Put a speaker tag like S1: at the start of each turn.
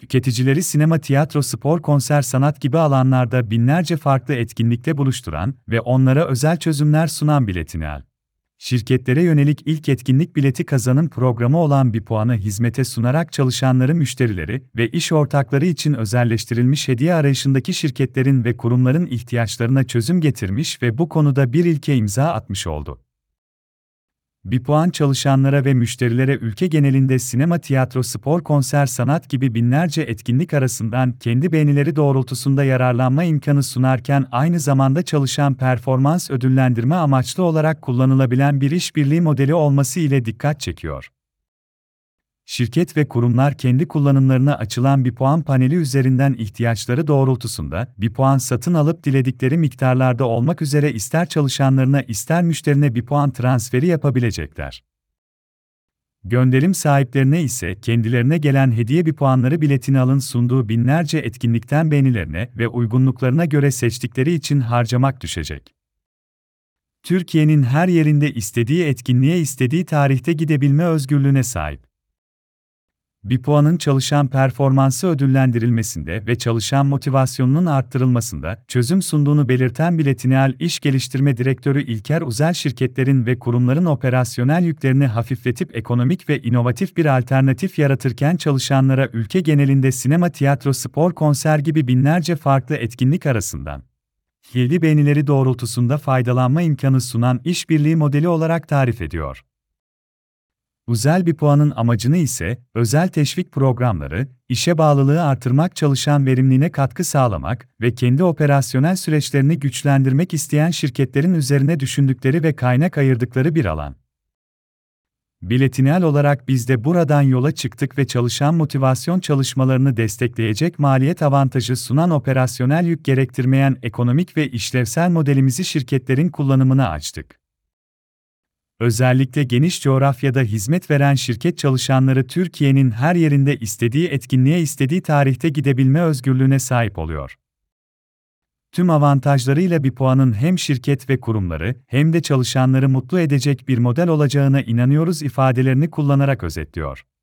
S1: tüketicileri sinema, tiyatro, spor, konser, sanat gibi alanlarda binlerce farklı etkinlikte buluşturan ve onlara özel çözümler sunan Biletinial. Şirketlere yönelik ilk etkinlik bileti kazanım programı olan BİPuan'ı hizmete sunarak çalışanları, müşterileri ve iş ortakları için özelleştirilmiş hediye arayışındaki şirketlerin ve kurumların ihtiyaçlarına çözüm getirmiş ve bu konuda bir ilke imza atmış oldu. BİPuan çalışanlara ve müşterilere ülke genelinde sinema, tiyatro, spor, konser, sanat gibi binlerce etkinlik arasından kendi beğenileri doğrultusunda yararlanma imkanı sunarken aynı zamanda çalışan performans ödüllendirme amaçlı olarak kullanılabilen bir işbirliği modeli olması ile dikkat çekiyor. Şirket ve kurumlar kendi kullanımlarına açılan BİPuan paneli üzerinden ihtiyaçları doğrultusunda BİPuan satın alıp diledikleri miktarlarda olmak üzere ister çalışanlarına ister müşterine BİPuan transferi yapabilecekler. Gönderim sahiplerine ise kendilerine gelen hediye BİPuanları Biletinial'ın sunduğu binlerce etkinlikten beğenilerine ve uygunluklarına göre seçtikleri için harcamak düşecek. Türkiye'nin her yerinde istediği etkinliğe istediği tarihte gidebilme özgürlüğüne sahip. BİPuan'ın çalışan performansı ödüllendirilmesinde ve çalışan motivasyonunun arttırılmasında çözüm sunduğunu belirten Biletinial İş Geliştirme Direktörü İlker Uzel, şirketlerin ve kurumların operasyonel yüklerini hafifletip ekonomik ve inovatif bir alternatif yaratırken çalışanlara ülke genelinde sinema, tiyatro, spor, konser gibi binlerce farklı etkinlik arasından kendi beğenileri doğrultusunda faydalanma imkanı sunan işbirliği modeli olarak tarif ediyor. Uzel BİPuan'ın amacını ise, özel teşvik programları, işe bağlılığı artırmak, çalışan verimliliğine katkı sağlamak ve kendi operasyonel süreçlerini güçlendirmek isteyen şirketlerin üzerine düşündükleri ve kaynak ayırdıkları bir alan. Biletinial olarak biz de buradan yola çıktık ve çalışan motivasyon çalışmalarını destekleyecek maliyet avantajı sunan operasyonel yük gerektirmeyen ekonomik ve işlevsel modelimizi şirketlerin kullanımına açtık. Özellikle geniş coğrafyada hizmet veren şirket çalışanları Türkiye'nin her yerinde istediği etkinliğe istediği tarihte gidebilme özgürlüğüne sahip oluyor. Tüm avantajlarıyla BİPuan'ın hem şirket ve kurumları hem de çalışanları mutlu edecek bir model olacağına inanıyoruz ifadelerini kullanarak özetliyor.